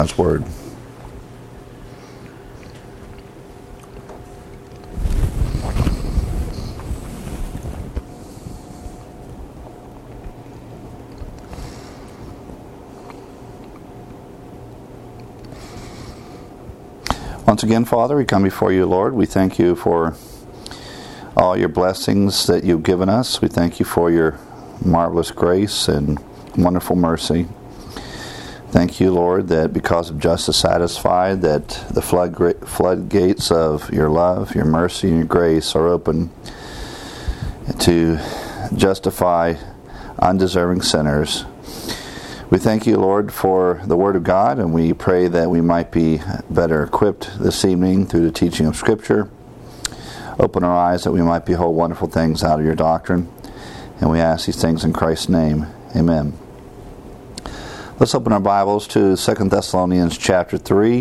God's Word. Once again, Father, we come before you, Lord. We thank you for all your blessings that you've given us. We thank you for your marvelous grace and wonderful mercy. Thank you, Lord, that because of Justice Satisfied, that the floodgates of your love, your mercy, and your grace are open to justify undeserving sinners. We thank you, Lord, for the Word of God, and we pray that we might be better equipped this evening through the teaching of Scripture. Open our eyes that we might behold wonderful things out of your doctrine. And we ask these things in Christ's name. Amen. Let's open our Bibles to 2 Thessalonians chapter 3.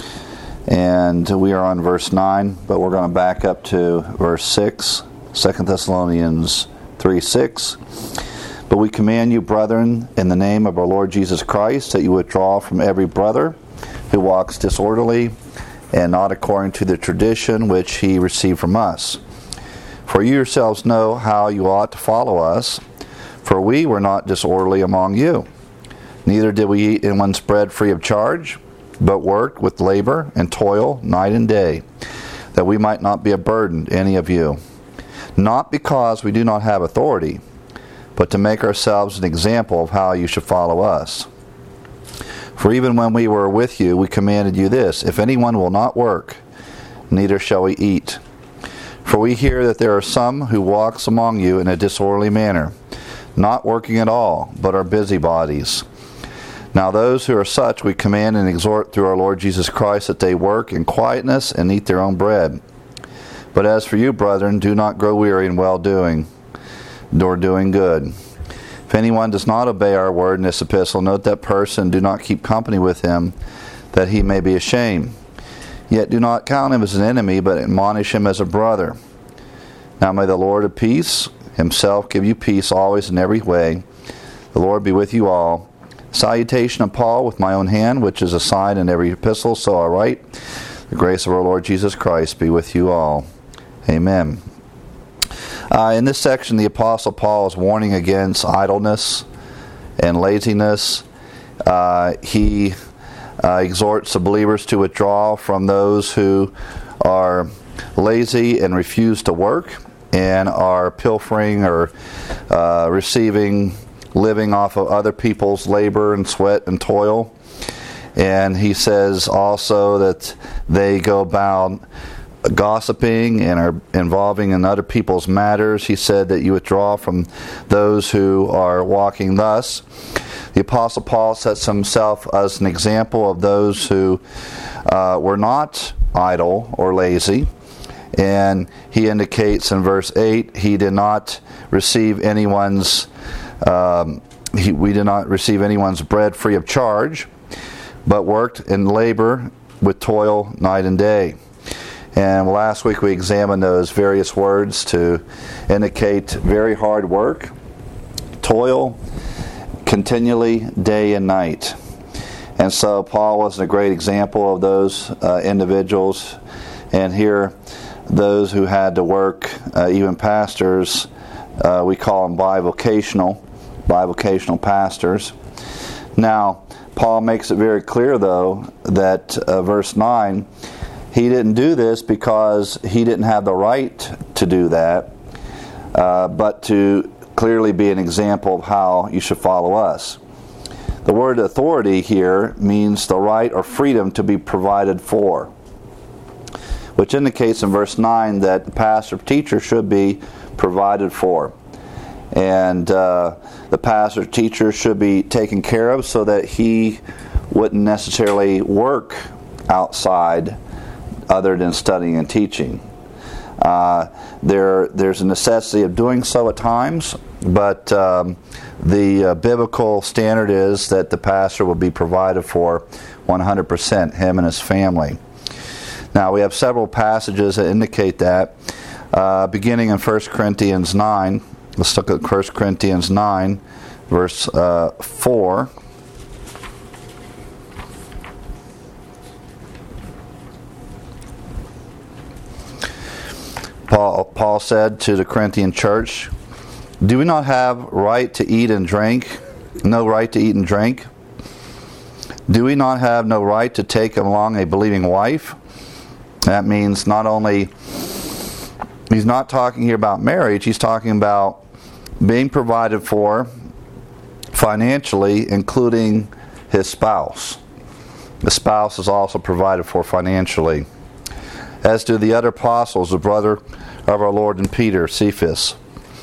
And we are on verse 9, but we're going to back up to verse 6. 2 Thessalonians 3:6. But we command you, brethren, in the name of our Lord Jesus Christ, that you withdraw from every brother who walks disorderly and not according to the tradition which he received from us. For you yourselves know how you ought to follow us, for we were not disorderly among you. Neither did we eat anyone's bread free of charge, but worked with labor and toil night and day, that we might not be a burden to any of you. Not because we do not have authority, but to make ourselves an example of how you should follow us. For even when we were with you, we commanded you this: if anyone will not work, neither shall we eat. For we hear that there are some who walks among you in a disorderly manner, not working at all, but are busybodies. Now those who are such we command and exhort through our Lord Jesus Christ that they work in quietness and eat their own bread. But as for you, brethren, do not grow weary in well-doing, nor doing good. If anyone does not obey our word in this epistle, note that person, do not keep company with him, that he may be ashamed. Yet do not count him as an enemy, but admonish him as a brother. Now may the Lord of peace himself give you peace always in every way. The Lord be with you all. Salutation of Paul with my own hand, which is a sign in every epistle, so I write. The grace of our Lord Jesus Christ be with you all. Amen. In this section, the Apostle Paul is warning against idleness and laziness. He exhorts the believers to withdraw from those who are lazy and refuse to work and are pilfering or living off of other people's labor and sweat and toil. And he says also that they go about gossiping and are involving in other people's matters. He said that you withdraw from those who are walking thus. The Apostle Paul sets himself as an example of those who were not idle or lazy. And he indicates in verse 8, he did not receive anyone's we did not receive anyone's bread free of charge, but worked in labor with toil night and day. And last week we examined those various words to indicate very hard work, toil, continually, day and night. And so Paul was a great example of those individuals. And here, those who had to work, even pastors, we call them bivocational pastors. Now, Paul makes it very clear, though, that verse 9, he didn't do this because he didn't have the right to do that, but to clearly be an example of how you should follow us. The word authority here means the right or freedom to be provided for, which indicates in verse 9 that the pastor or teacher should be provided for. And the pastor or teacher should be taken care of so that he wouldn't necessarily work outside other than studying and teaching. There's a necessity of doing so at times, but the biblical standard is that the pastor will be provided for 100%, him and his family. Now, we have several passages that indicate that, beginning in 1 Corinthians 9. Let's look at 1 Corinthians 9, verse 4. Paul said to the Corinthian church, "Do we not have right to eat and drink? No right to eat and drink? Do we not have no right to take along a believing wife?" That means not only, he's not talking here about marriage, he's talking about being provided for financially, including his spouse. The spouse is also provided for financially. As do the other apostles, the brother of our Lord and Peter, Cephas.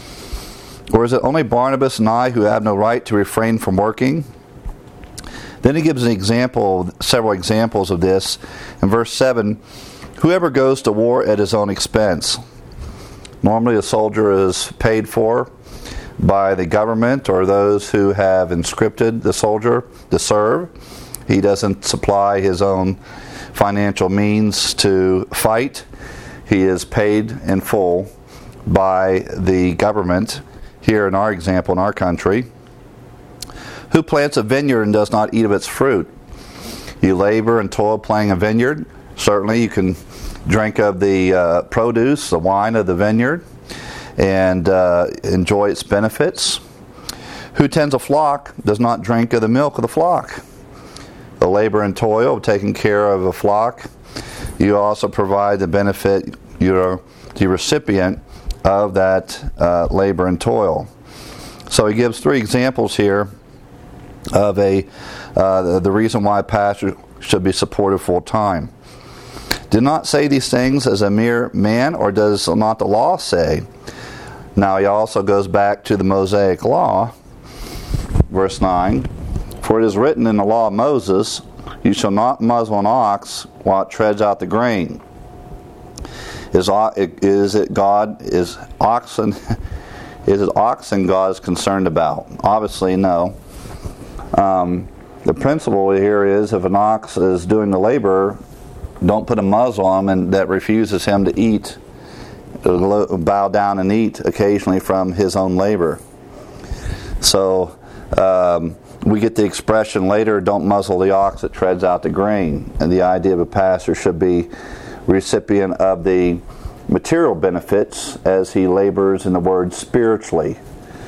Or is it only Barnabas and I who have no right to refrain from working? Then he gives an example, several examples of this. In verse 7, whoever goes to war at his own expense. Normally a soldier is paid for by the government or those who have conscripted the soldier to serve. He doesn't supply his own financial means to fight. He is paid in full by the government. Here in our example, in our country, who plants a vineyard and does not eat of its fruit? You labor and toil planting a vineyard. Certainly you can drink of the produce, the wine of the vineyard, and enjoy its benefits. Who tends a flock does not drink of the milk of the flock. The labor and toil of taking care of a flock, you also provide the benefit, you're the recipient of that labor and toil. So he gives three examples here of the reason why a pastor should be supported full time. Did not say these things as a mere man, or does not the law say? Now he also goes back to the Mosaic law, verse 9. For it is written in the law of Moses, you shall not muzzle an ox while it treads out the grain. Is it oxen God is concerned about? Obviously, no. The principle here is if an ox is doing the labor, don't put a muzzle on him and that refuses him to eat, bow down and eat occasionally from his own labor. So we get the expression later, don't muzzle the ox that treads out the grain. And the idea of a pastor should be recipient of the material benefits as he labors in the word spiritually.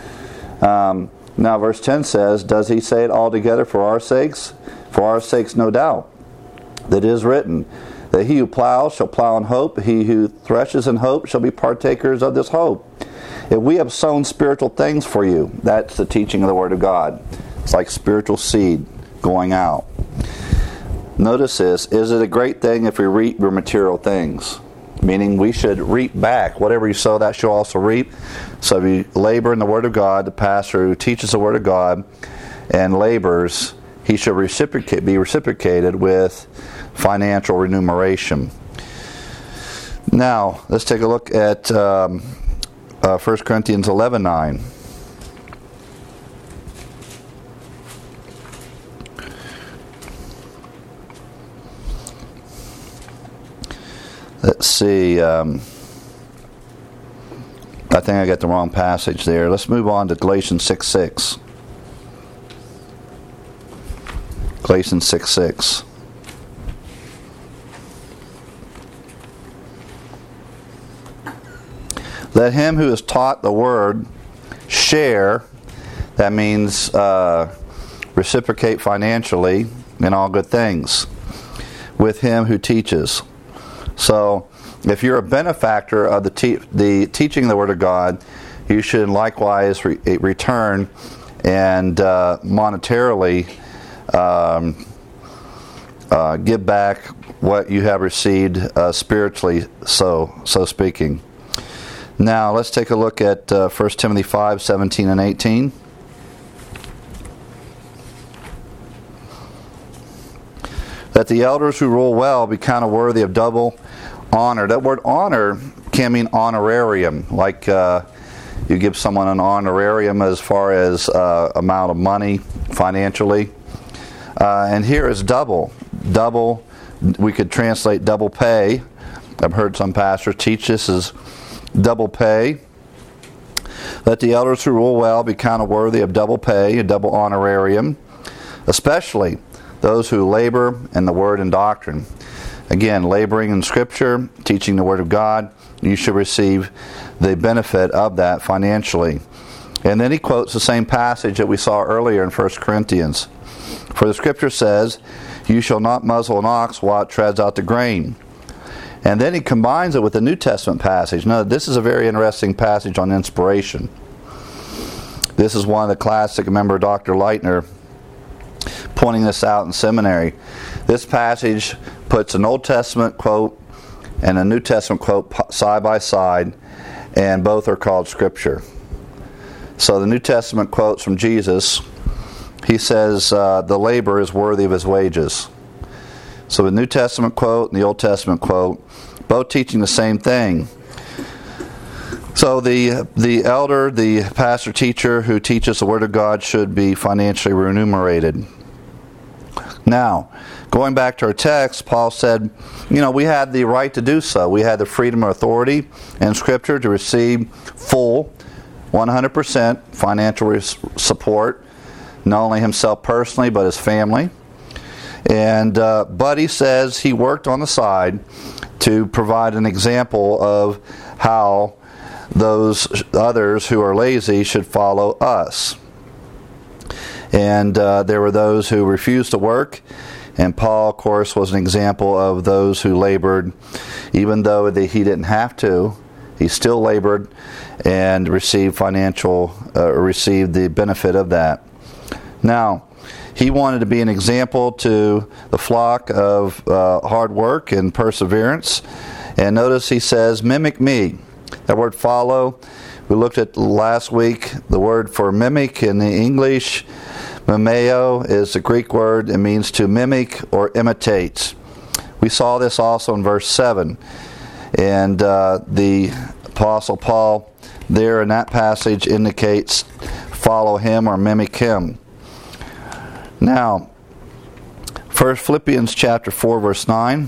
Now verse 10 says, does he say it altogether for our sakes? For our sakes, no doubt. That is written, that he who plows shall plow in hope, he who threshes in hope shall be partakers of this hope. If we have sown spiritual things for you, that's the teaching of the Word of God. It's like spiritual seed going out. Notice this, is it a great thing if we reap your material things? Meaning we should reap back. Whatever you sow, that shall also reap. So if you labor in the Word of God, the pastor who teaches the Word of God and labors, he should be reciprocated with financial remuneration. Now, let's take a look at 1 Corinthians 11:9. Let's see. I think I got the wrong passage there. Let's move on to Galatians 6:6. Galatians 6:6. Let him who is taught the word share, that means reciprocate financially in all good things, with him who teaches. So, if you're a benefactor of the teaching of the Word of God, you should likewise return and monetarily give back what you have received spiritually, so speaking. Now, let's take a look at 1 Timothy 5:17 and 18. That the elders who rule well be counted worthy of double honor. That word honor can mean honorarium, like you give someone an honorarium as far as amount of money financially. And here is double. Double, we could translate double pay. I've heard some pastors teach this as double pay. Let the elders who rule well be counted worthy of double pay, a double honorarium, especially those who labor in the word and doctrine. Again, laboring in Scripture, teaching the Word of God, you should receive the benefit of that financially. And then he quotes the same passage that we saw earlier in 1 Corinthians. For the scripture says, you shall not muzzle an ox while it treads out the grain. And then he combines it with the New Testament passage. Now, this is a very interesting passage on inspiration. This is one of the classic, remember Dr. Leitner pointing this out in seminary. This passage puts an Old Testament quote and a New Testament quote side by side, and both are called Scripture. So the New Testament quotes from Jesus. He says, the laborer is worthy of his wages. So the New Testament quote and the Old Testament quote, both teaching the same thing. So the elder, the pastor teacher who teaches the Word of God should be financially remunerated. Now, going back to our text, Paul said, we had the right to do so. We had the freedom or authority in Scripture to receive full, 100% financial support, not only himself personally, but his family. And but he says he worked on the side to provide an example of how those others who are lazy should follow us. And there were those who refused to work, and Paul, of course, was an example of those who labored, even though he didn't have to. He still labored and received received the benefit of that. Now, he wanted to be an example to the flock of hard work and perseverance. And notice he says, mimic me. That word follow, we looked at last week. The word for mimic in the English, mimeo, is the Greek word. It means to mimic or imitate. We saw this also in verse 7. And the Apostle Paul there in that passage indicates follow him or mimic him. Now, first Philippians chapter 4, verse 9.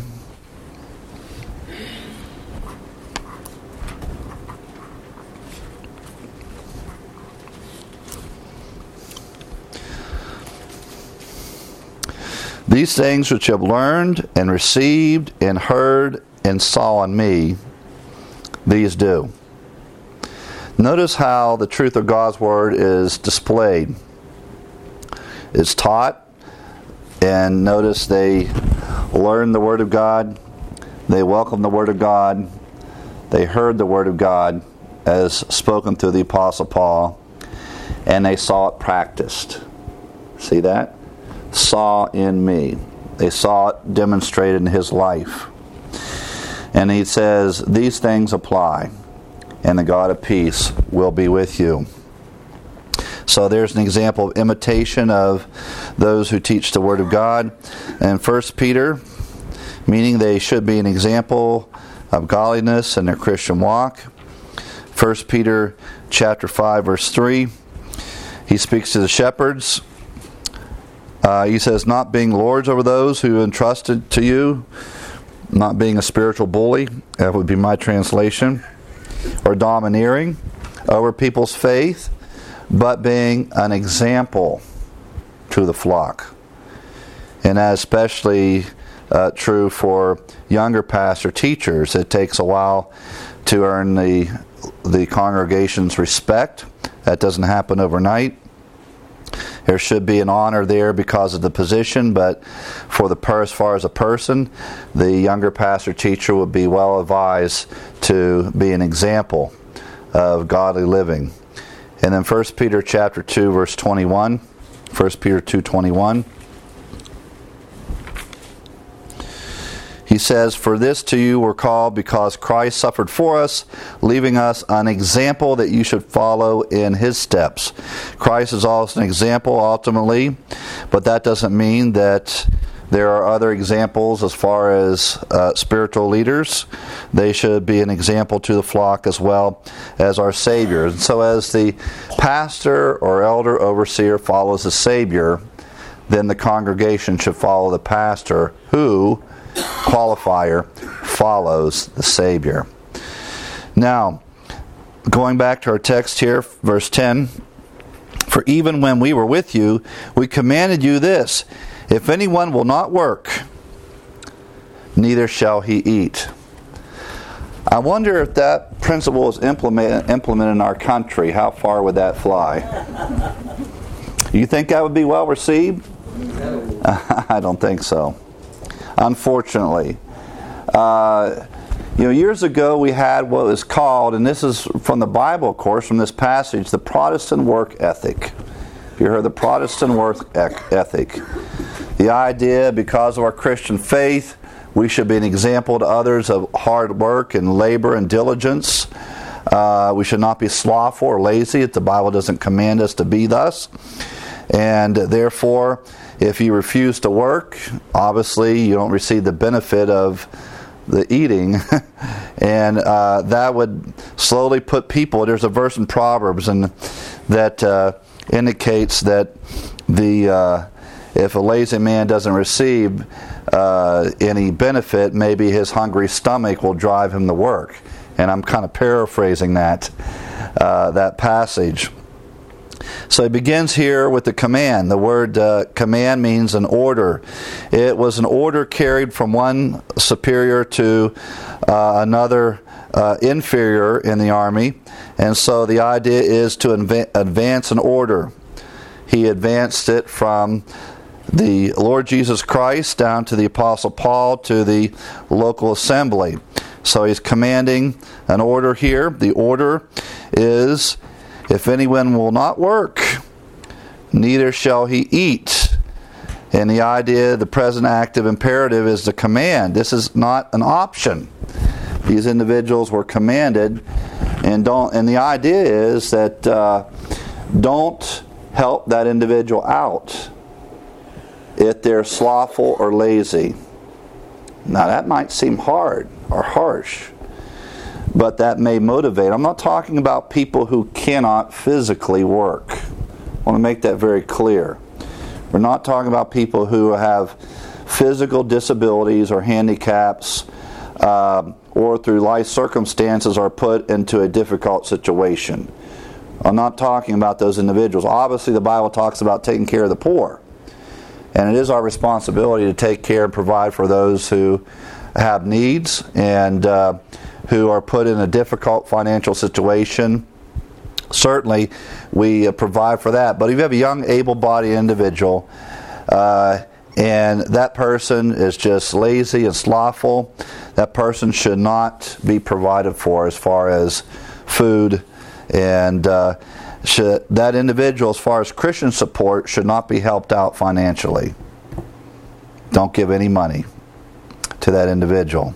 These things which you have learned and received and heard and saw in me, these do. Notice how the truth of God's Word is displayed. It's taught, and notice they learned the Word of God, they welcomed the Word of God, they heard the Word of God as spoken through the Apostle Paul, and they saw it practiced. See that? Saw in me. They saw it demonstrated in his life. And he says, these things apply, and the God of peace will be with you. So there's an example of imitation of those who teach the Word of God. And 1 Peter, meaning they should be an example of godliness in their Christian walk. 1 Peter chapter 5, verse 3, he speaks to the shepherds. He says, not being lords over those who entrusted to you, not being a spiritual bully, that would be my translation, or domineering over people's faith, but being an example to the flock. And that's especially true for younger pastor teachers. It takes a while to earn the congregation's respect. That doesn't happen overnight. There should be an honor there because of the position, but as far as a person, the younger pastor teacher would be well advised to be an example of godly living. And then 1 Peter chapter 2, verse 21. 1 Peter 2:21. He says, for this to you were called because Christ suffered for us, leaving us an example that you should follow in his steps. Christ is also an example ultimately, but that doesn't mean that there are other examples as far as spiritual leaders. They should be an example to the flock as well as our Savior. And so as the pastor or elder overseer follows the Savior, then the congregation should follow the pastor who, qualifier, follows the Savior. Now, going back to our text here, verse 10, for even when we were with you, we commanded you this, if anyone will not work, neither shall he eat. I wonder if that principle is implemented in our country. How far would that fly? You think that would be well received? I don't think so. Unfortunately. Years ago we had what was called, and this is from the Bible, of course, from this passage, the Protestant work ethic. You heard the Protestant work ethic. The idea, because of our Christian faith, we should be an example to others of hard work and labor and diligence. We should not be slothful or lazy if the Bible doesn't command us to be thus. And therefore, if you refuse to work, obviously you don't receive the benefit of the eating. And that would slowly put people, there's a verse in Proverbs and that indicates that if a lazy man doesn't receive any benefit, maybe his hungry stomach will drive him to work. And I'm kind of paraphrasing that passage. So he begins here with the command. The word command means an order. It was an order carried from one superior to another inferior in the army. And so the idea is to advance an order. He advanced it from the Lord Jesus Christ down to the Apostle Paul to the local assembly. So he's commanding an order here. The order is, if anyone will not work, neither shall he eat. And the idea, the present active imperative, is the command. This is not an option. These individuals were commanded, and the idea is that don't help that individual out if they're slothful or lazy. Now that might seem hard or harsh, but that may motivate. I'm not talking about people who cannot physically work. I want to make that very clear. We're not talking about people who have physical disabilities or handicaps or through life circumstances are put into a difficult situation. I'm not talking about those individuals. Obviously the Bible talks about taking care of the poor. And it is our responsibility to take care and provide for those who have needs and who are put in a difficult financial situation. Certainly, we provide for that. But if you have a young, able-bodied individual and that person is just lazy and slothful, that person should not be provided for as far as food. And that individual, as far as Christian support, should not be helped out financially. Don't give any money to that individual.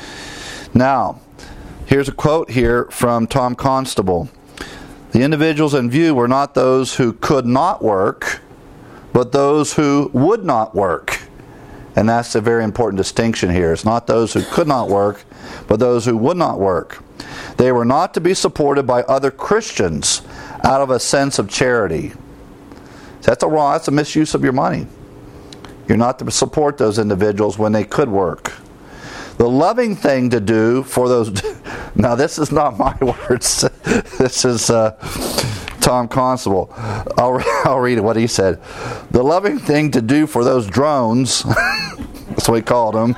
Now, here's a quote here from Tom Constable. The individuals in view were not those who could not work, but those who would not work. And that's a very important distinction here. It's not those who could not work, but those who would not work. They were not to be supported by other Christians out of a sense of charity. That's a misuse of your money. You're not to support those individuals when they could work. The loving thing to do for those... Now, this is not my words. This is Tom Constable. I'll read it, what he said. The loving thing to do for those drones, that's what he called them,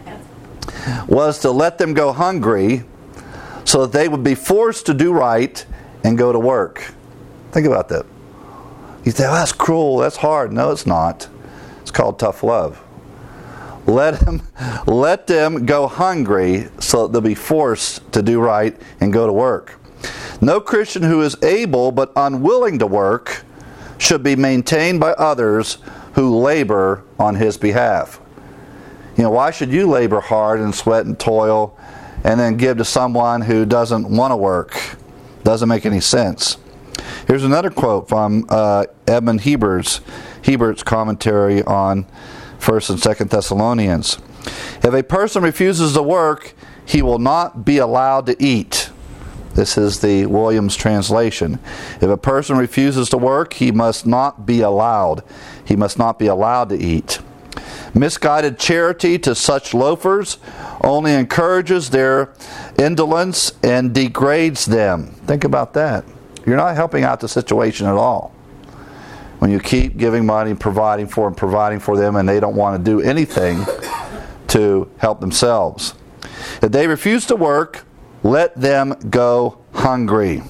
was to let them go hungry so that they would be forced to do right and go to work. Think about that. You say, oh, that's cruel, that's hard. No, it's not. It's called tough love. Let them go hungry so that they'll be forced to do right and go to work. No Christian who is able but unwilling to work should be maintained by others who labor on his behalf. You know, why should you labor hard and sweat and toil and then give to someone who doesn't want to work? Doesn't make any sense. Here's another quote from Edmund Hebert's commentary on 1st and 2nd Thessalonians. If a person refuses to work, he will not be allowed to eat. This is the Williams translation. If a person refuses to work, he must not be allowed. He must not be allowed to eat. Misguided charity to such loafers only encourages their indolence and degrades them. Think about that. You're not helping out the situation at all. When you keep giving money, providing for them, and they don't want to do anything to help themselves. If they refuse to work, let them go hungry.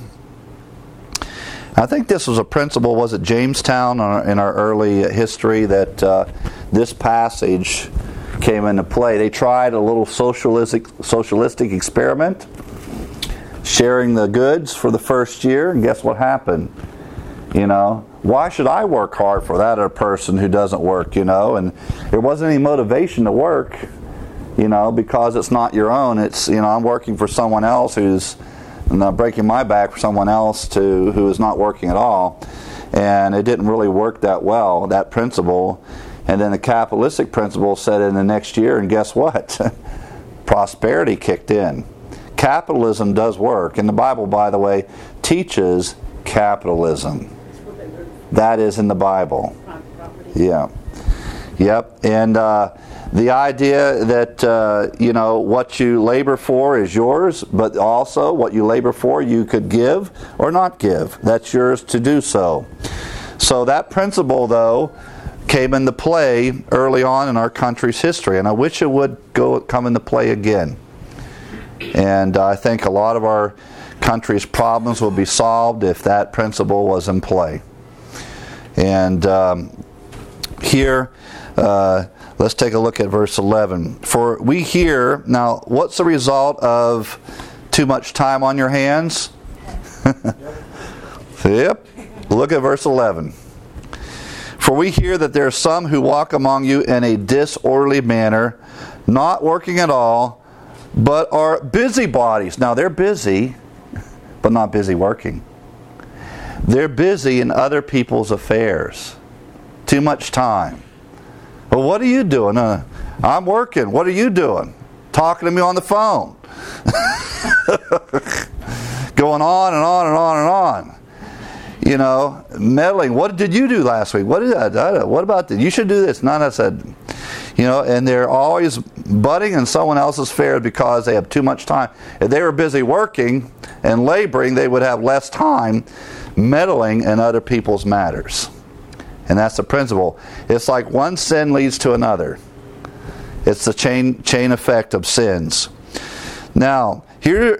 I think this was a principle, was it Jamestown in our early history, that this passage came into play. They tried a little socialistic experiment, sharing the goods for the first year, and guess what happened? Why should I work hard for that other person who doesn't work, And there wasn't any motivation to work, because it's not your own. It's, I'm working for someone else who's breaking my back for someone else who is not working at all. And it didn't really work that well, that principle. And then the capitalistic principle set in the next year, and guess what? Prosperity kicked in. Capitalism does work. And the Bible, by the way, teaches capitalism. That is in the Bible. Yeah. Yep. And the idea that, what you labor for is yours, but also what you labor for you could give or not give. That's yours to do so. So that principle, though, came into play early on in our country's history, and I wish it would come into play again. And I think a lot of our country's problems would be solved if that principle was in play. And here, let's take a look at verse 11. For we hear, now what's the result of too much time on your hands? Yep. Look at verse 11. For we hear that there are some who walk among you in a disorderly manner, not working at all, but are busybodies. Now they're busy, but not busy working. They're busy in other people's affairs. Too much time. Well, what are you doing? I'm working. What are you doing? Talking to me on the phone. Going on and on and on and on. Meddling. What did you do last week? What about this? You should do this. None I said. And they're always butting in someone else's affairs because they have too much time. If they were busy working and laboring, they would have less time meddling in other people's matters. And that's the principle. It's like one sin leads to another. It's the chain effect of sins. Now, here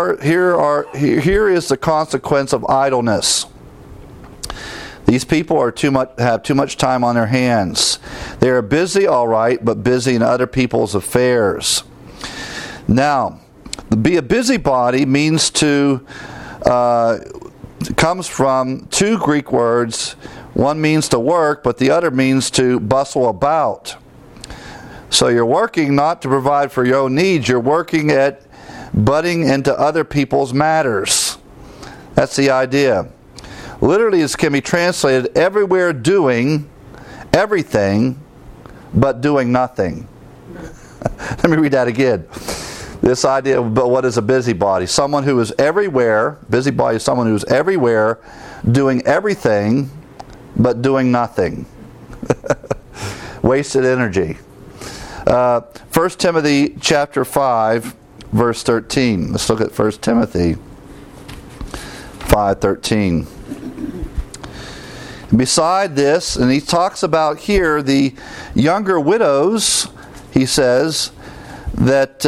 is the consequence of idleness. These people have too much time on their hands. They are busy, all right, but busy in other people's affairs. Now, to be a busybody means comes from two Greek words. One means to work, but the other means to bustle about. So you're working not to provide for your own needs. You're working at butting into other people's matters. That's the idea. Literally, this can be translated everywhere doing everything, but doing nothing. Let me read that again. This idea of what is a busybody? Someone who is everywhere. Busybody is someone who is everywhere, doing everything, but doing nothing. Wasted energy. 1 Timothy chapter 5, verse 13. Let's look at 1 Timothy 5:13. Beside this, and he talks about here the younger widows, he says that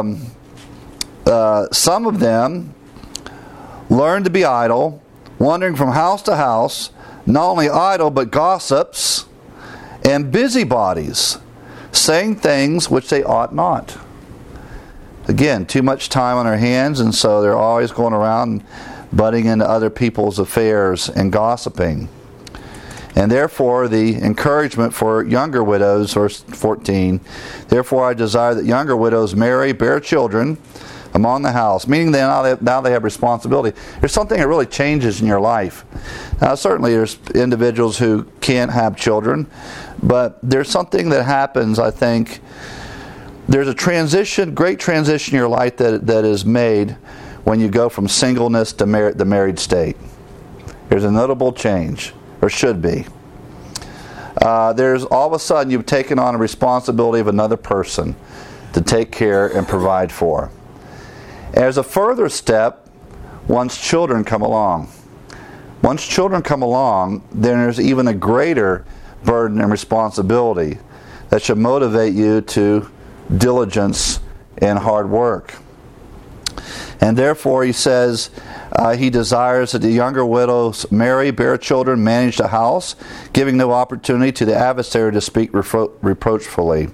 some of them learn to be idle, wandering from house to house, not only idle but gossips and busybodies, saying things which they ought not. Again, too much time on their hands, and so they're always going around butting into other people's affairs and gossiping. And therefore, the encouragement for younger widows, verse 14, therefore I desire that younger widows marry, bear children among the house, meaning now they have responsibility. There's something that really changes in your life. Now, certainly there's individuals who can't have children, but there's something that happens, I think. There's a great transition in your life that is made when you go from singleness to the married state. There's a notable change. Or should be. There's all of a sudden you've taken on a responsibility of another person to take care and provide for. As a further step, once children come along. Once children come along, then there's even a greater burden and responsibility that should motivate you to diligence and hard work. And therefore, he says, he desires that the younger widows marry, bear children, manage the house, giving no opportunity to the adversary to speak reproachfully.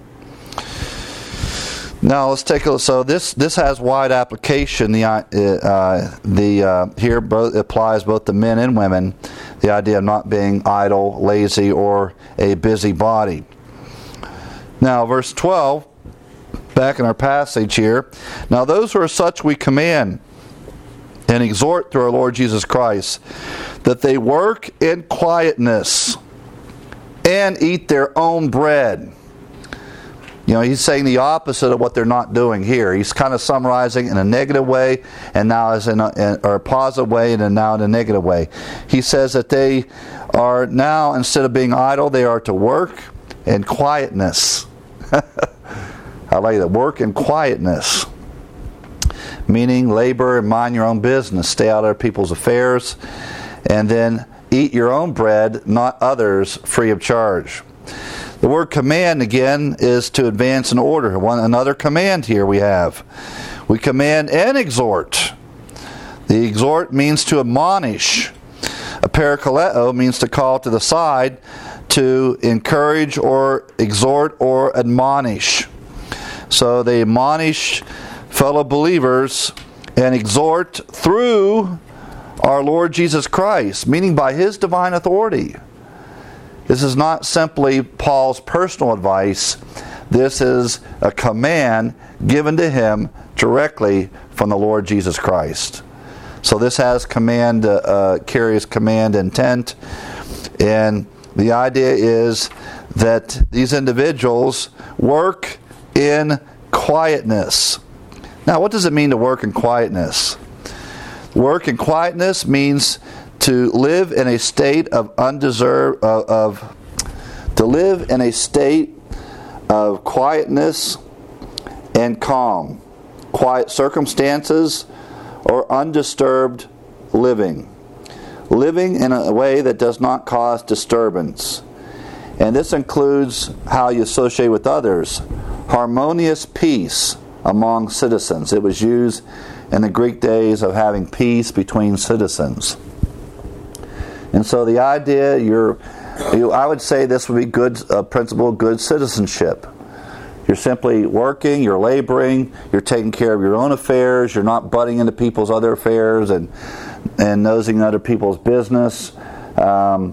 Now let's take a look. So this has wide application. Here both applies both to men and women. The idea of not being idle, lazy, or a busybody. Now verse 12, back in our passage here. Now those who are such we command and exhort through our Lord Jesus Christ, that they work in quietness and eat their own bread. You know, he's saying the opposite of what they're not doing here. He's kind of summarizing in a negative way, and now as in a positive way, and now in a negative way. He says that they are now, instead of being idle, they are to work in quietness. I like that. Work in quietness. Meaning labor and mind your own business. Stay out of other people's affairs. And then eat your own bread, not others, free of charge. The word command, again, is to advance in order. Another command here we have. We command and exhort. The exhort means to admonish. A parakaleo means to call to the side, to encourage or exhort or admonish. So they admonish fellow believers and exhort through our Lord Jesus Christ, meaning by His divine authority. This is not simply Paul's personal advice. This is a command given to him directly from the Lord Jesus Christ. So this has command, carries command intent, and the idea is that these individuals work in quietness. Now, what does it mean to work in quietness? Work in quietness means to live in a state of quietness and calm, quiet circumstances, or undisturbed living in a way that does not cause disturbance. And this includes how you associate with others. Harmonious peace among citizens. It was used in the Greek days of having peace between citizens. And so the idea, I would say this would be good principle of good citizenship. You're simply working, you're laboring, you're taking care of your own affairs, you're not butting into people's other affairs and nosing other people's business. You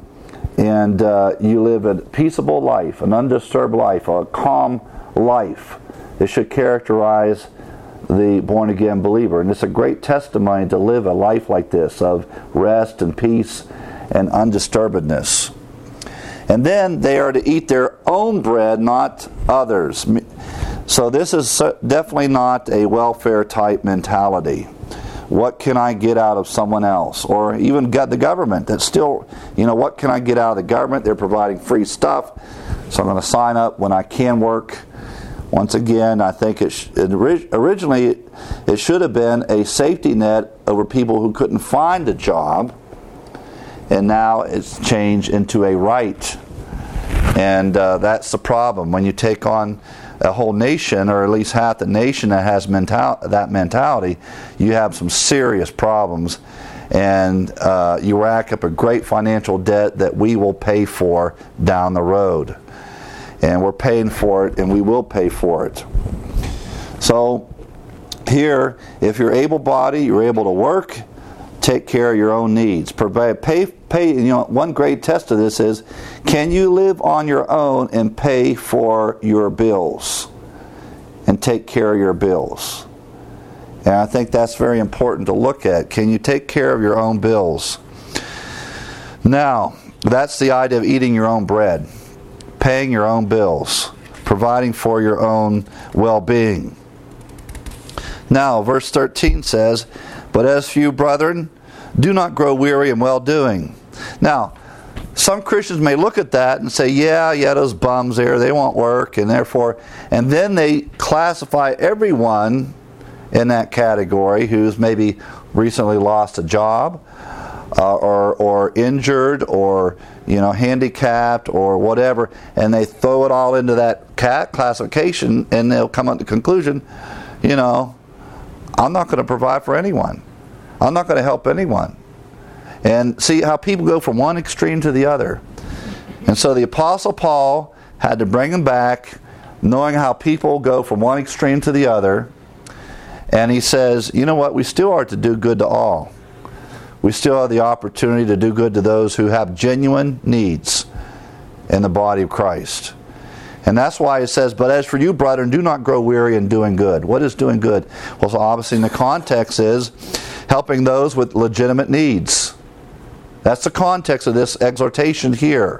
live a peaceable life, an undisturbed life, a calm life. It should characterize the born-again believer. And it's a great testimony to live a life like this of rest and peace and undisturbedness. And then they are to eat their own bread, not others. So this is definitely not a welfare type mentality. What can I get out of someone else? Or even the government. That's still, what can I get out of the government? They're providing free stuff, so I'm going to sign up when I can work. Once again, I think originally it should have been a safety net over people who couldn't find a job. And now it's changed into a right. And that's the problem. When you take on a whole nation, or at least half the nation that has that mentality, you have some serious problems. And you rack up a great financial debt that we will pay for down the road. And we're paying for it, and we will pay for it. So here, if you're able-bodied, you're able to work, take care of your own needs. Pay. One great test of this is, can you live on your own and pay for your bills and take care of your bills? And I think that's very important to look at. Can you take care of your own bills? Now, that's the idea of eating your own bread, paying your own bills, providing for your own well-being. Now, verse 13 says, "But as for you, brethren, do not grow weary in well-doing." Now, some Christians may look at that and say, yeah, those bums there, they won't work, and then they classify everyone in that category who's maybe recently lost a job, or injured, or handicapped, or whatever, and they throw it all into that classification, and they'll come up to the conclusion, I'm not going to provide for anyone. I'm not going to help anyone. And see how people go from one extreme to the other. And so the Apostle Paul had to bring them back, knowing how people go from one extreme to the other. And he says, you know what, we still are to do good to all. We still have the opportunity to do good to those who have genuine needs in the body of Christ. And that's why it says, but as for you, brethren, do not grow weary in doing good. What is doing good? Well, so obviously in the context is helping those with legitimate needs. That's the context of this exhortation here.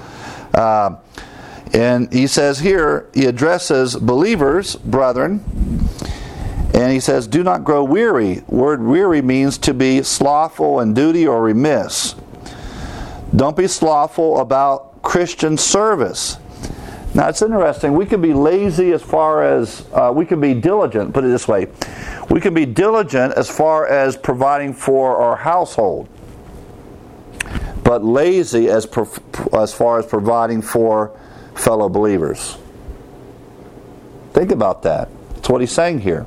And he says here, he addresses believers, brethren, and he says, do not grow weary. Word weary means to be slothful in duty or remiss. Don't be slothful about Christian service. Now it's interesting, we can be lazy as far as, we can be diligent, put it this way. We can be diligent as far as providing for our household, but lazy as far as providing for fellow believers. Think about that. That's what he's saying here.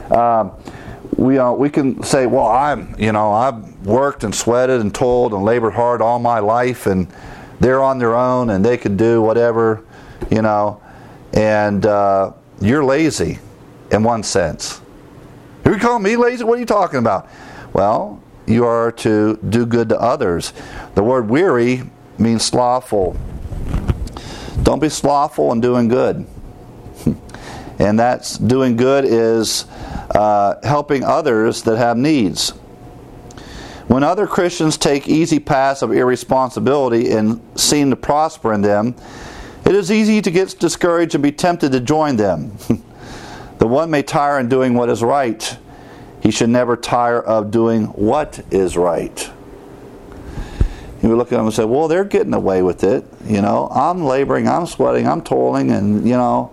We can say, well, I've worked and sweated and toiled and labored hard all my life, and they're on their own and they can do whatever, and you're lazy in one sense. You call me lazy? What are you talking about? Well, you are to do good to others. The word weary means slothful. Don't be slothful in doing good. And that's doing good is helping others that have needs. When other Christians take easy paths of irresponsibility and seem to prosper in them, it is easy to get discouraged and be tempted to join them. The one may tire in doing what is right. He should never tire of doing what is right. You look at them and say, well, they're getting away with it. I'm laboring, I'm sweating, I'm toiling, and,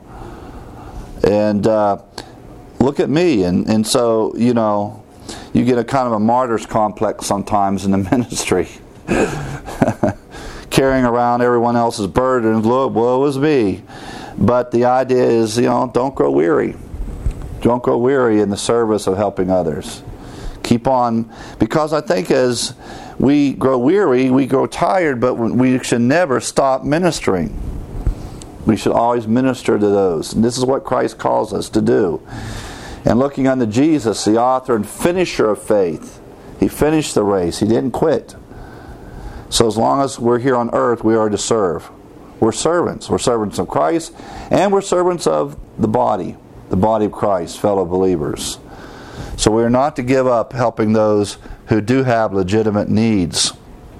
and look at me. And so, you get a kind of a martyr's complex sometimes in the ministry. Carrying around everyone else's burdens, woe is me. But the idea is, don't grow weary. Don't grow weary in the service of helping others. Keep on, because I think as we grow weary, we grow tired, but we should never stop ministering. We should always minister to those. And this is what Christ calls us to do. And looking unto Jesus, the author and finisher of faith, He finished the race. He didn't quit. So as long as we're here on earth, we are to serve. We're servants. We're servants of Christ, and we're servants of the body of Christ, fellow believers. So we're not to give up helping those who do have legitimate needs.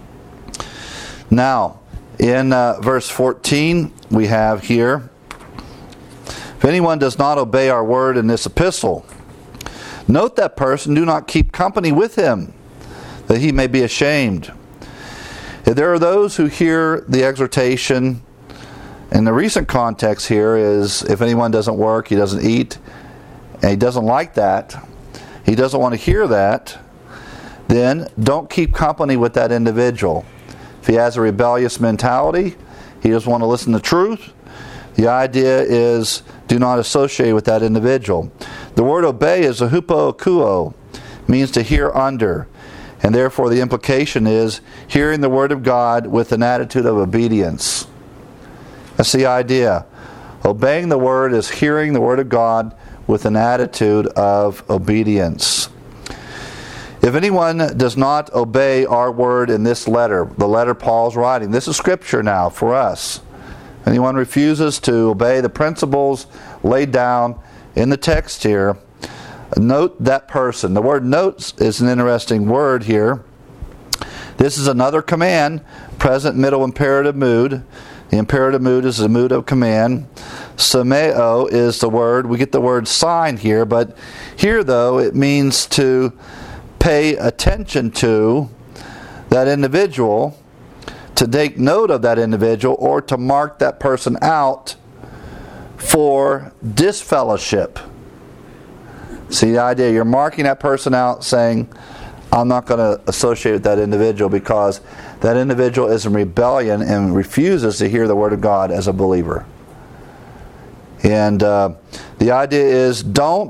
Now, in verse 14, we have here, if anyone does not obey our word in this epistle, note that person, do not keep company with him, that he may be ashamed. If there are those who hear the exhortation, and the recent context here is, if anyone doesn't work, he doesn't eat, and he doesn't like that, he doesn't want to hear that, then don't keep company with that individual. If he has a rebellious mentality, he doesn't want to listen to truth, the idea is do not associate with that individual. The word obey is a hupokuo, means to hear under. And therefore the implication is hearing the Word of God with an attitude of obedience. That's the idea. Obeying the Word is hearing the Word of God with an attitude of obedience. If anyone does not obey our word in this letter, the letter Paul's writing, this is Scripture now for us. If anyone refuses to obey the principles laid down in the text here, note that person. The word note is an interesting word here. This is another command, present, middle, imperative mood. The imperative mood is the mood of command. Semeo is the word. We get the word sign here, but here, though, it means to pay attention to that individual, to take note of that individual, or to mark that person out for disfellowship. See the idea? You're marking that person out, saying, I'm not going to associate with that individual because that individual is in rebellion and refuses to hear the Word of God as a believer. And the idea is don't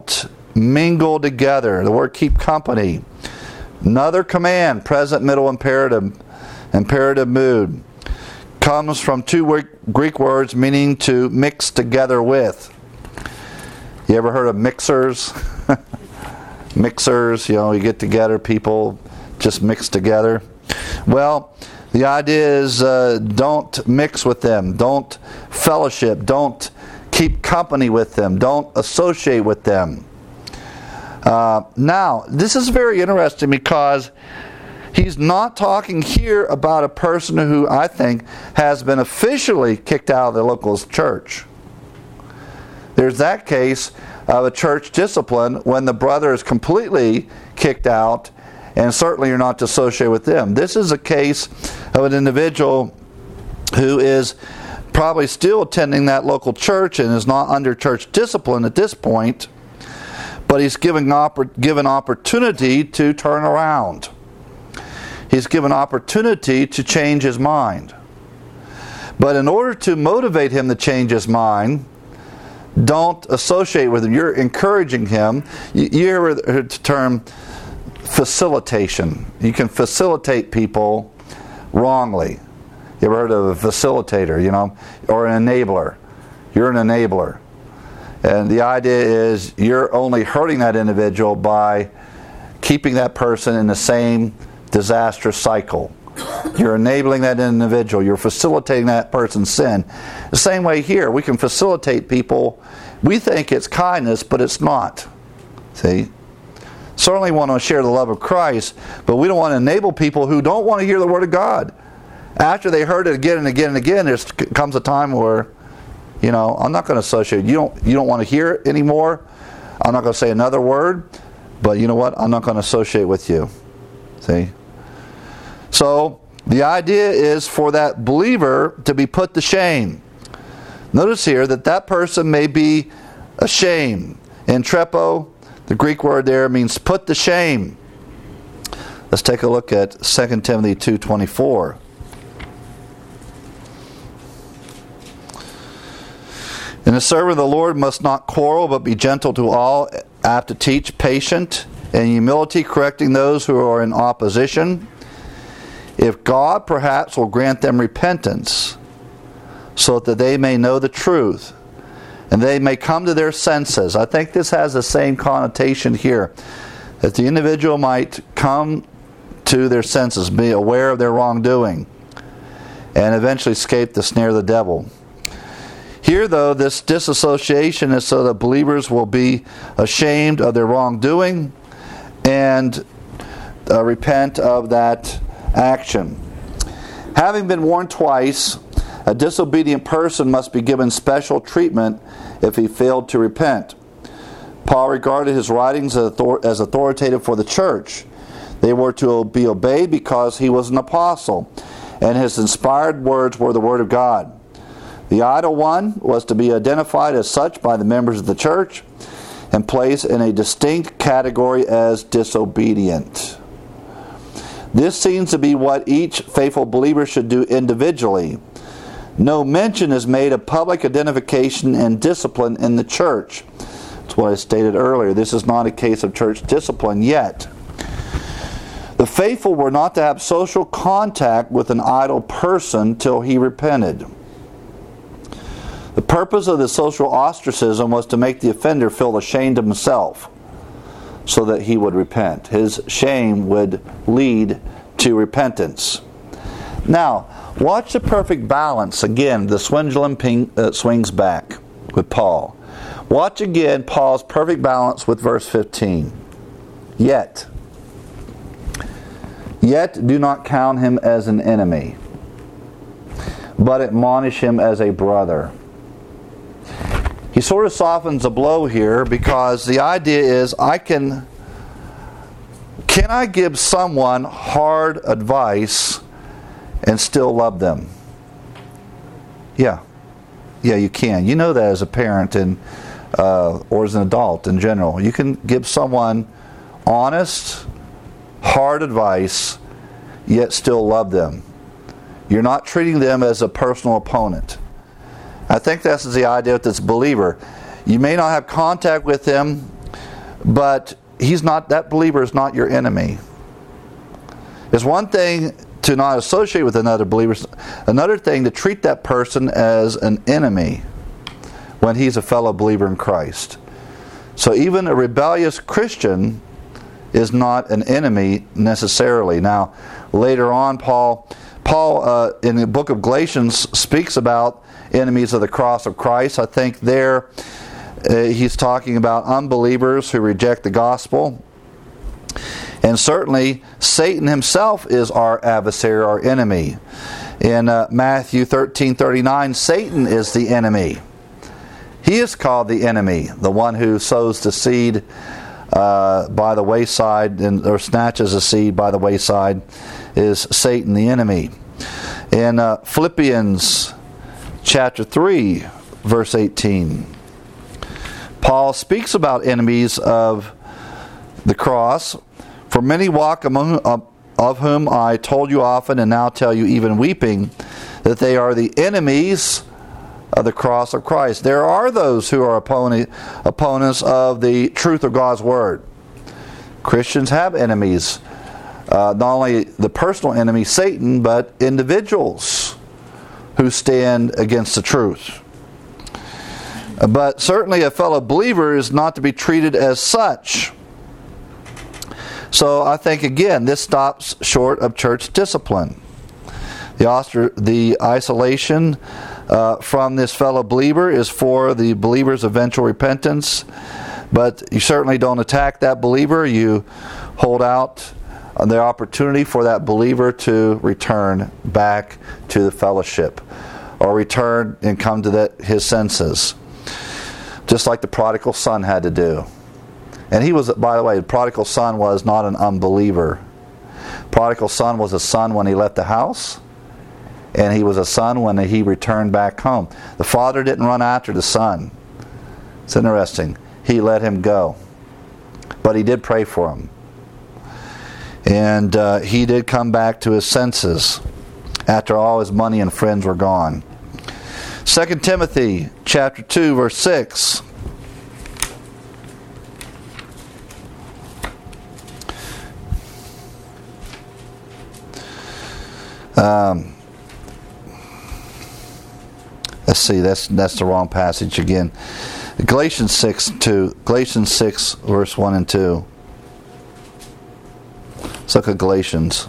mingle together. The word keep company. Another command, present, middle, imperative mood, comes from two Greek words meaning to mix together with. You ever heard of mixers? Mixers, you get together, people just mix together. Well, the idea is don't mix with them, don't fellowship, don't keep company with them, don't associate with them. Now, this is very interesting because he's not talking here about a person who I think has been officially kicked out of the local church. There's that case of a church discipline when the brother is completely kicked out, and certainly you're not to associate with them. This is a case of an individual who is probably still attending that local church and is not under church discipline at this point, but he's given opportunity to turn around. He's given opportunity to change his mind. But in order to motivate him to change his mind, don't associate with him. You're encouraging him. You hear the term facilitation. You can facilitate people wrongly. You ever heard of a facilitator, or an enabler? You're an enabler. And the idea is you're only hurting that individual by keeping that person in the same disastrous cycle. You're enabling that individual. You're facilitating that person's sin. The same way here, we can facilitate people. We think it's kindness, but it's not. See? Certainly want to share the love of Christ, but we don't want to enable people who don't want to hear the Word of God. After they heard it again and again and again, there comes a time where, I'm not going to associate. You don't want to hear it anymore. I'm not going to say another word, but you know what? I'm not going to associate with you. See? So, the idea is for that believer to be put to shame. Notice here that person may be ashamed. In trepo, the Greek word there means put to shame. Let's take a look at 2 Timothy 2:24. And the servant of the Lord must not quarrel, but be gentle to all, apt to teach, patient, in humility, correcting those who are in opposition. If God perhaps will grant them repentance, so that they may know the truth, and they may come to their senses. I think this has the same connotation here, that the individual might come to their senses, be aware of their wrongdoing, and eventually escape the snare of the devil. Here, though, this disassociation is so that believers will be ashamed of their wrongdoing and repent of that action. Having been warned twice, a disobedient person must be given special treatment if he failed to repent. Paul regarded his writings as authoritative for the church. They were to be obeyed because he was an apostle, and his inspired words were the Word of God. The idle one was to be identified as such by the members of the church and placed in a distinct category as disobedient. This seems to be what each faithful believer should do individually. No mention is made of public identification and discipline in the church. That's what I stated earlier. This is not a case of church discipline yet. The faithful were not to have social contact with an idle person till he repented. The purpose of the social ostracism was to make the offender feel ashamed of himself so that he would repent. His shame would lead to repentance. Now, watch the perfect balance. Again, the pendulum swings back with Paul. Watch again Paul's perfect balance with verse 15. Yet do not count him as an enemy, but admonish him as a brother. He sort of softens the blow here because the idea is can I give someone hard advice and still love them? Yeah, you can. You know that as a parent or as an adult in general. You can give someone honest, hard advice, yet still love them. You're not treating them as a personal opponent. I think that's the idea with this believer. You may not have contact with them, but that believer is not your enemy. It's one thing to not associate with another believer, another thing to treat that person as an enemy when he's a fellow believer in Christ. So even a rebellious Christian is not an enemy necessarily. Now, later on, Paul in the book of Galatians speaks about enemies of the cross of Christ. I think there he's talking about unbelievers who reject the gospel. And certainly, Satan himself is our adversary, our enemy. In Matthew 13:39, Satan is the enemy. He is called the enemy, the one who sows the seed by the wayside or snatches the seed by the wayside is Satan, the enemy. In Philippians chapter 3, verse 18, Paul speaks about enemies of the cross. For many walk among of whom I told you often and now tell you even weeping, that they are the enemies of the cross of Christ. There are those who are opponents of the truth of God's Word. Christians have enemies. Not only the personal enemy, Satan, but individuals who stand against the truth. But certainly a fellow believer is not to be treated as such. So I think, again, this stops short of church discipline. The isolation from this fellow believer is for the believer's eventual repentance. But you certainly don't attack that believer. You hold out the opportunity for that believer to return back to the fellowship, or return and come to his senses, just like the prodigal son had to do. And he was, by the way, the prodigal son was not an unbeliever. Prodigal son was a son when he left the house, and he was a son when he returned back home. The father didn't run after the son. It's interesting. He let him go, but he did pray for him. And he did come back to his senses after all his money and friends were gone. 2 Timothy chapter 2, verse 6. Let's see, that's the wrong passage again. Galatians 6, verse 1 and 2. Let's look at Galatians.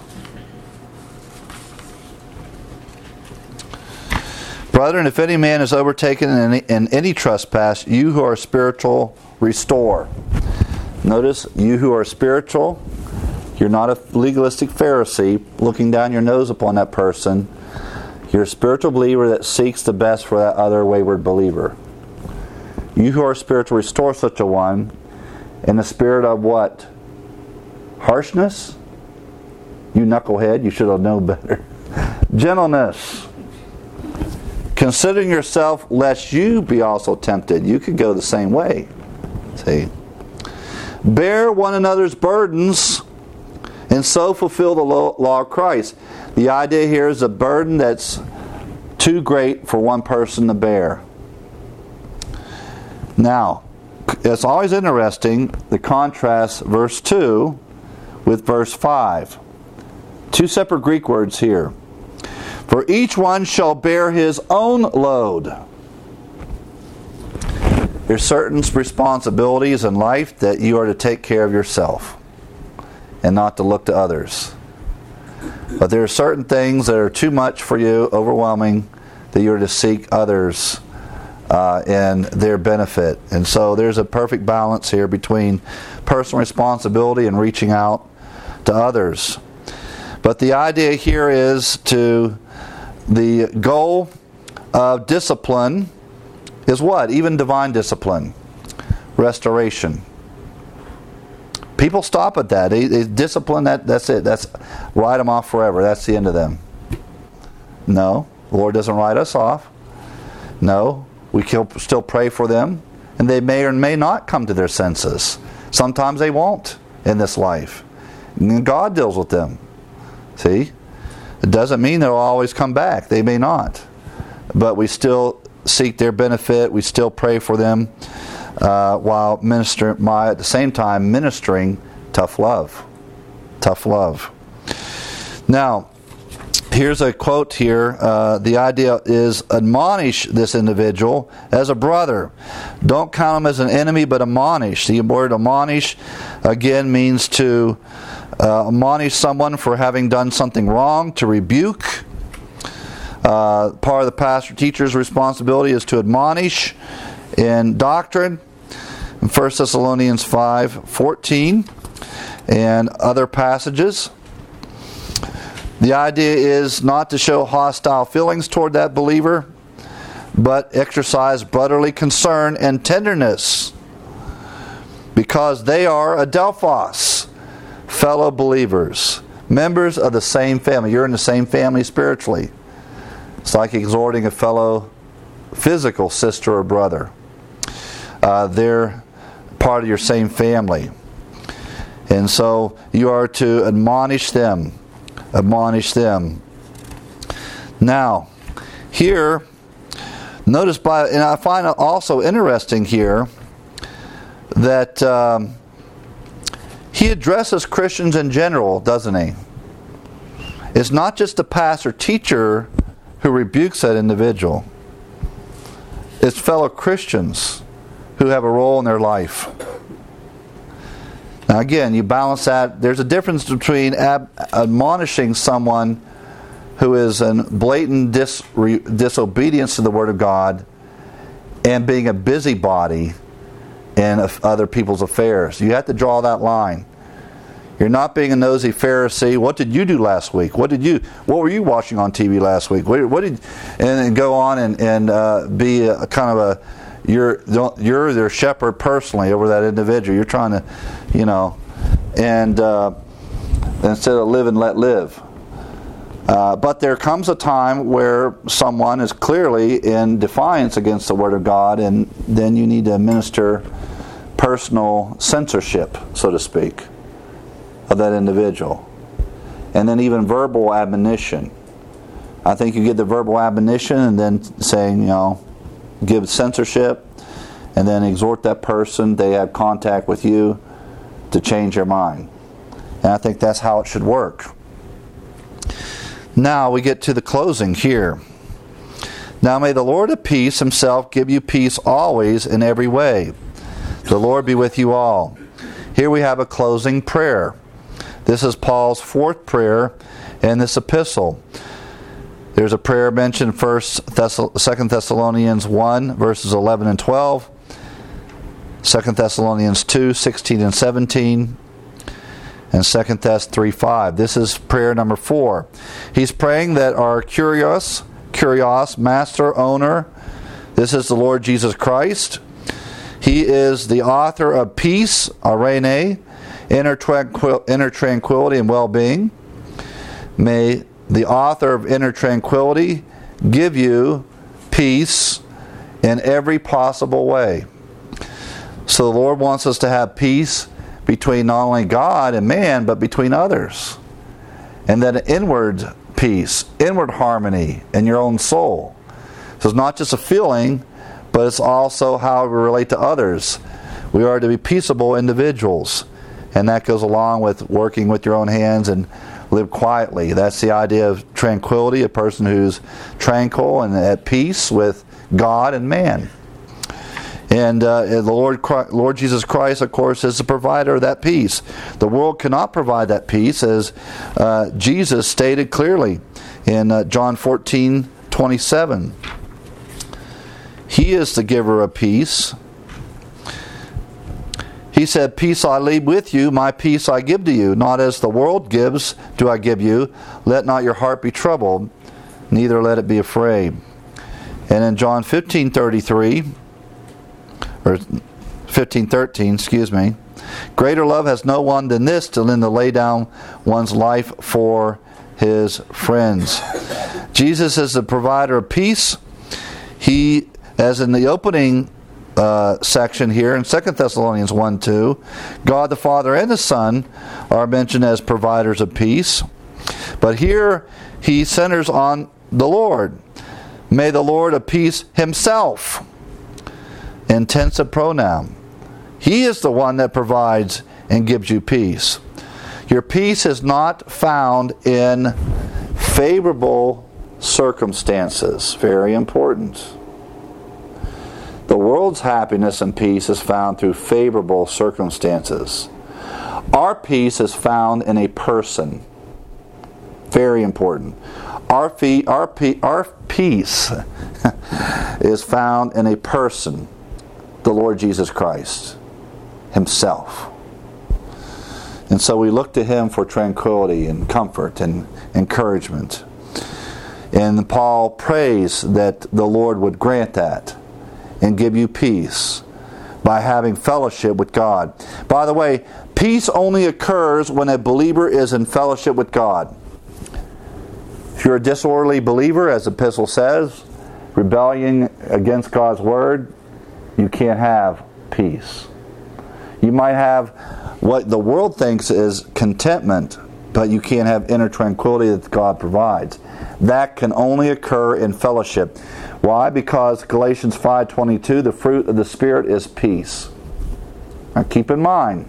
Brethren, if any man is overtaken in any trespass, you who are spiritual, restore. Notice, you who are spiritual, you're not a legalistic Pharisee looking down your nose upon that person. You're a spiritual believer that seeks the best for that other wayward believer. You who are spiritual, restore such a one in the spirit of what? Harshness? You knucklehead, you should have known better. Gentleness. Considering yourself, lest you be also tempted. You could go the same way. See? Bear one another's burdens, and so fulfill the law of Christ. The idea here is a burden that's too great for one person to bear. Now, it's always interesting to contrast verse 2 with verse 5. Two separate Greek words here. For each one shall bear his own load. There's certain responsibilities in life that you are to take care of yourself and not to look to others. But there are certain things that are too much for you, overwhelming, that you're to seek others and their benefit. And so there's a perfect balance here between personal responsibility and reaching out to others. But the idea here is the goal of discipline is what? Even divine discipline. Restoration. People stop at that. They discipline, that's it. That's write them off forever. That's the end of them. No, the Lord doesn't write us off. No, we can still pray for them, and they may or may not come to their senses. Sometimes they won't in this life. And God deals with them. See? It doesn't mean they'll always come back. They may not. But we still seek their benefit. We still pray for them. while at the same time ministering tough love. Tough love. Now, here's a quote here. The idea is admonish this individual as a brother. Don't count him as an enemy, but admonish. The word admonish, again, means to admonish someone for having done something wrong, to rebuke. Part of the pastor teacher's responsibility is to admonish in doctrine. In 1 Thessalonians 5:14 and other passages. The idea is not to show hostile feelings toward that believer, but exercise brotherly concern and tenderness, because they are adelphos, fellow believers, members of the same family. You're in the same family spiritually. It's like exhorting a fellow physical sister or brother. They're part of your same family. And so you are to admonish them. Admonish them. Now, here, notice and I find it also interesting here that he addresses Christians in general, doesn't he? It's not just the pastor teacher who rebukes that individual. It's fellow Christians who have a role in their life. Now again, you balance that. There's a difference between admonishing someone who is in blatant disobedience to the Word of God and being a busybody in other people's affairs. You have to draw that line. You're not being a nosy Pharisee. What did you do last week? What were you watching on TV last week? And go on and be a kind of a you're their shepherd personally over that individual. You're trying to, and instead of live and let live. But there comes a time where someone is clearly in defiance against the Word of God, and then you need to administer personal censorship, so to speak, of that individual. And then even verbal admonition. I think you get the verbal admonition and then saying, give censorship, and then exhort that person, they have contact with you, to change their mind. And I think that's how it should work. Now we get to the closing here. Now may the Lord of peace himself give you peace always in every way. The Lord be with you all. Here we have a closing prayer. This is Paul's fourth prayer in this epistle. There's a prayer mentioned 2 Thessalonians 1, verses 11 and 12, 2 Thessalonians 2, 16 and 17, and 2 Thess 3:5. This is prayer number 4. He's praying that our Kyrios, master, owner, this is the Lord Jesus Christ. He is the author of peace, arene, inner tranquility and well-being. May the author of inner tranquility give you peace in every possible way. So the Lord wants us to have peace between not only God and man, but between others. And then inward peace, inward harmony in your own soul. So it's not just a feeling, but it's also how we relate to others. We are to be peaceable individuals. And that goes along with working with your own hands and live quietly. That's the idea of tranquility, a person who's tranquil and at peace with God and man. And the Lord Jesus Christ, of course, is the provider of that peace. The world cannot provide that peace, as Jesus stated clearly in John 14:27. He is the giver of peace. He said, "Peace I leave with you, my peace I give to you. Not as the world gives do I give you. Let not your heart be troubled, neither let it be afraid." And in John 15:33, or 15:13, greater love has no one than this, to lay down one's life for his friends. Jesus is the provider of peace. He, as in the opening section here in 2 Thessalonians 1:2, God the Father and the Son are mentioned as providers of peace. But here he centers on the Lord. May the Lord of peace himself. Intensive pronoun. He is the one that provides and gives you peace. Your peace is not found in favorable circumstances. Very important. The world's happiness and peace is found through favorable circumstances. Our peace is found in a person. Very important. Our peace is found in a person, the Lord Jesus Christ Himself. And so we look to Him for tranquility and comfort and encouragement. And Paul prays that the Lord would grant that and give you peace by having fellowship with God. By the way, peace only occurs when a believer is in fellowship with God. If you're a disorderly believer, as the epistle says, rebelling against God's word, you can't have peace. You might have what the world thinks is contentment, but you can't have inner tranquility that God provides. That can only occur in fellowship. Why? Because Galatians 5:22, the fruit of the Spirit is peace. Now keep in mind,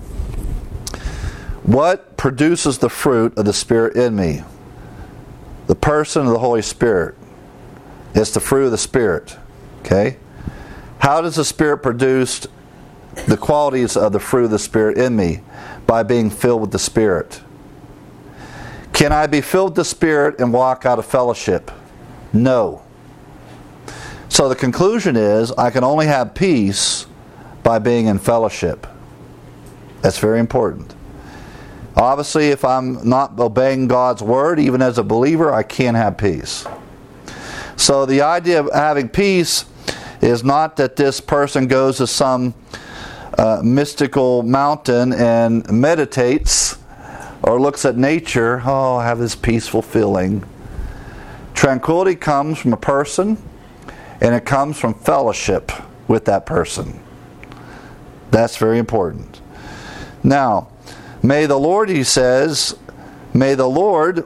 what produces the fruit of the Spirit in me? The person of the Holy Spirit. It's the fruit of the Spirit. Okay? How does the Spirit produce the qualities of the fruit of the Spirit in me? By being filled with the Spirit. Can I be filled with the Spirit and walk out of fellowship? No. So the conclusion is, I can only have peace by being in fellowship. That's very important. Obviously, if I'm not obeying God's word, even as a believer, I can't have peace. So the idea of having peace is not that this person goes to some mystical mountain and meditates or looks at nature. Oh, I have this peaceful feeling. Tranquility comes from a person, and it comes from fellowship with that person. That's very important. Now, may the Lord, he says, may the Lord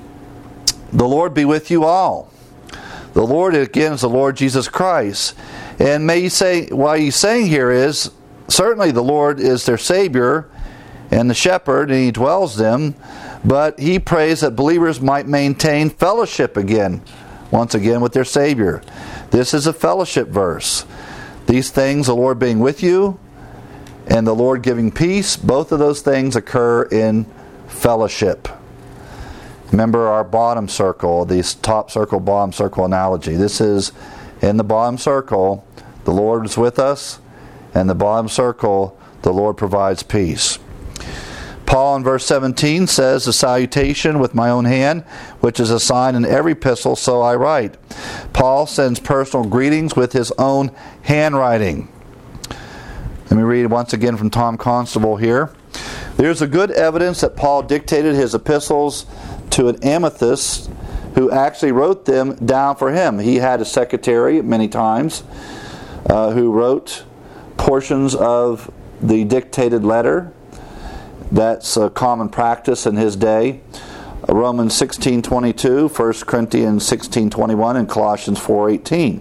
be with you all. The Lord, again, is the Lord Jesus Christ. And may you say, what he's saying here is, certainly the Lord is their Savior and the Shepherd, and He dwells them, but He prays that believers might maintain fellowship again, once again, with their Savior. This is a fellowship verse. These things, the Lord being with you, and the Lord giving peace, both of those things occur in fellowship. Remember our bottom circle, this top circle, bottom circle analogy. This is in the bottom circle, the Lord is with us, and the bottom circle, the Lord provides peace. Paul in verse 17 says, the salutation with my own hand, which is a sign in every epistle, so I write. Paul sends personal greetings with his own handwriting. Let me read once again from Tom Constable here. There's a good evidence that Paul dictated his epistles to an amethyst who actually wrote them down for him. He had a secretary many times who wrote portions of the dictated letter. That's a common practice in his day. Romans 16:22, 1 Corinthians 16:21, and Colossians 4:18.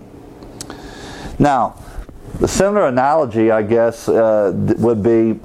Now, the similar analogy, I guess, would be,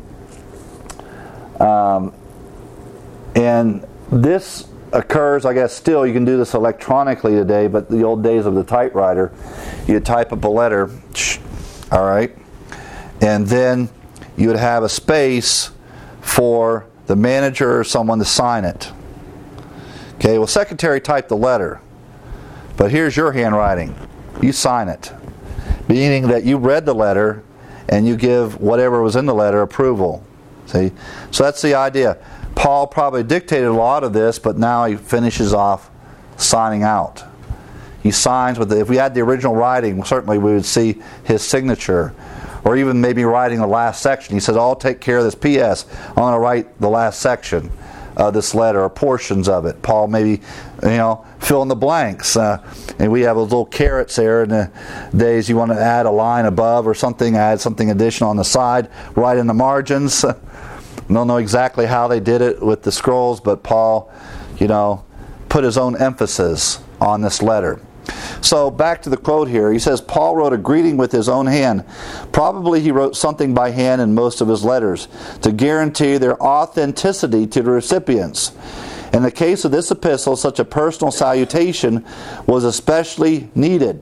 and this occurs, I guess, still, you can do this electronically today, but the old days of the typewriter, you type up a letter, all right, and then you would have a space for the manager or someone to sign it. Okay, well, secretary typed the letter, but here's your handwriting. You sign it, meaning that you read the letter and you give whatever was in the letter approval. See? So that's the idea. Paul probably dictated a lot of this, but now he finishes off signing out. He signs with if we had the original writing, certainly we would see his signature. Or even maybe writing the last section. He says, I'll take care of this P.S. I'm going to write the last section of this letter, or portions of it. Paul maybe, fill in the blanks. And we have those little carrots there in the days you want to add a line above or something, add something additional on the side, write in the margins. I don't know exactly how they did it with the scrolls, but Paul, put his own emphasis on this letter. So back to the quote here. He says, Paul wrote a greeting with his own hand. Probably he wrote something by hand in most of his letters to guarantee their authenticity to the recipients. In the case of this epistle, such a personal salutation was especially needed.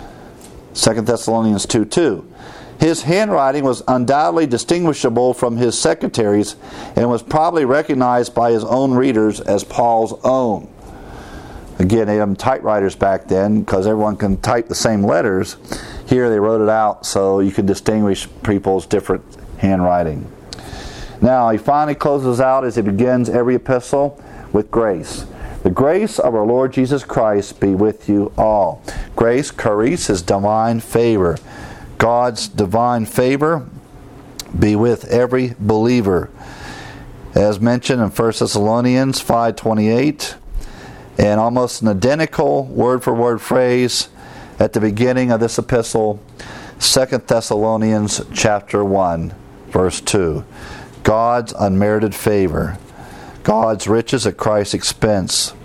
2 Thessalonians 2:2. His handwriting was undoubtedly distinguishable from his secretary's and was probably recognized by his own readers as Paul's own. Again, they had typewriters back then because everyone can type the same letters. Here they wrote it out so you could distinguish people's different handwriting. Now he finally closes out as he begins every epistle with grace. The grace of our Lord Jesus Christ be with you all. Grace, charis, is divine favor. God's divine favor be with every believer. As mentioned in 1 Thessalonians 5:28, and almost an identical word-for-word phrase at the beginning of this epistle, 2 Thessalonians chapter 1, verse 2. God's unmerited favor. God's riches at Christ's expense.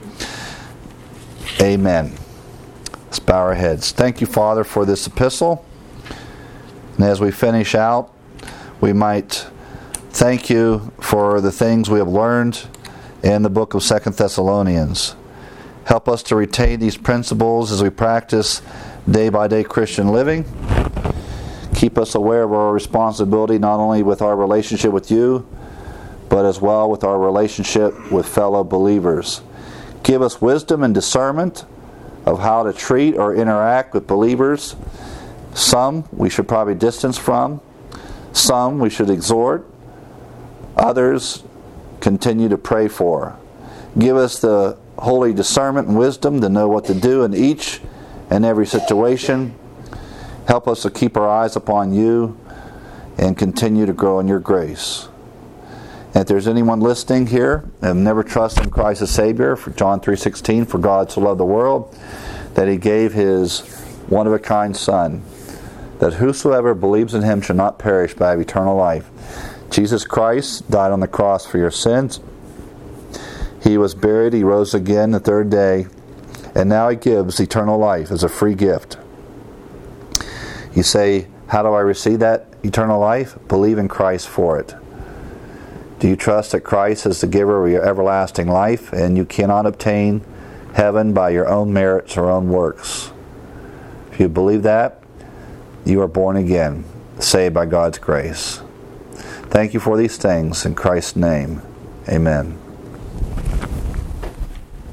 Amen. Let's bow our heads. Thank you, Father, for this epistle. And as we finish out, we might thank you for the things we have learned in the book of 2 Thessalonians. Help us to retain these principles as we practice day-by-day Christian living. Keep us aware of our responsibility not only with our relationship with you, but as well with our relationship with fellow believers. Give us wisdom and discernment of how to treat or interact with believers. Some we should probably distance from. Some we should exhort. Others continue to pray for. Give us the holy discernment and wisdom to know what to do in each and every situation. Help us to keep our eyes upon you and continue to grow in your grace. And if there's anyone listening here and have never trusted in Christ as Savior, for John 3:16, for God so loved the world that He gave His one-of-a-kind Son, that whosoever believes in Him shall not perish but have eternal life. Jesus Christ died on the cross for your sins. He was buried, He rose again the third day, and now He gives eternal life as a free gift. You say, how do I receive that eternal life? Believe in Christ for it. Do you trust that Christ is the giver of your everlasting life, and you cannot obtain heaven by your own merits or own works? If you believe that, you are born again, saved by God's grace. Thank you for these things. In Christ's name, amen.